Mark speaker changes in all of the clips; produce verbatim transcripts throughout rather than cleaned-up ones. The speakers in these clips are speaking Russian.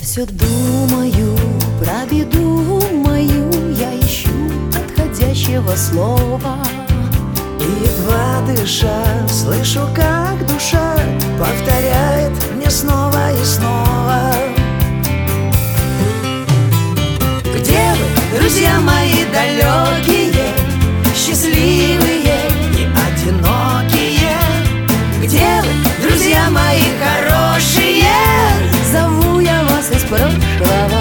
Speaker 1: все думаю про беду мою, я ищу подходящего слова.
Speaker 2: И едва дыша, слышу, как душа повторяет мне снова и снова: где вы, друзья мои далекие, счастливые и одинокие? Где вы, друзья мои хорошие?
Speaker 1: Зову я вас из прошлого.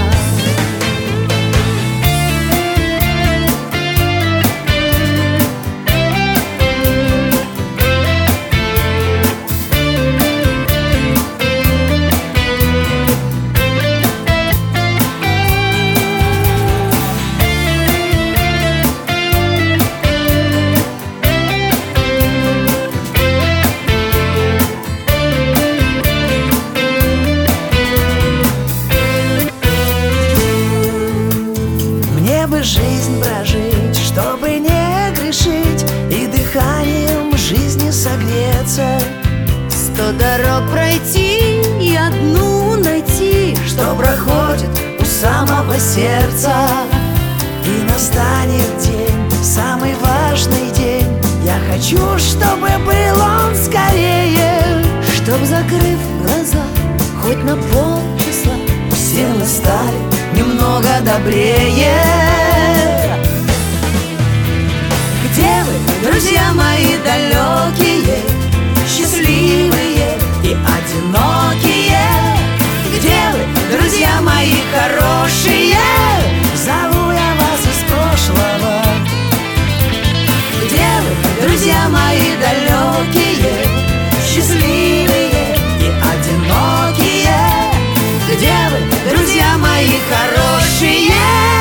Speaker 2: Жизнь прожить, чтобы не грешить и дыханием жизни согреться.
Speaker 1: Сто дорог пройти и одну найти,
Speaker 2: что проходит у самого сердца. И настанет день, самый важный день. Я хочу, чтобы был он скорее,
Speaker 1: чтоб, закрыв глаза хоть на полчаса,
Speaker 2: все мы стали немного добрее. Где вы, друзья мои далекие, счастливые и одинокие? Где вы, друзья мои хорошие? Зову я вас из прошлого. Где вы, друзья мои далекие, счастливые и одинокие? Где вы, друзья мои хорошие?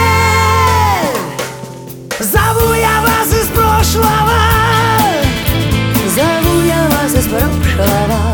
Speaker 2: Зову я вас из прошлого.
Speaker 1: Зову я вас из прошлого.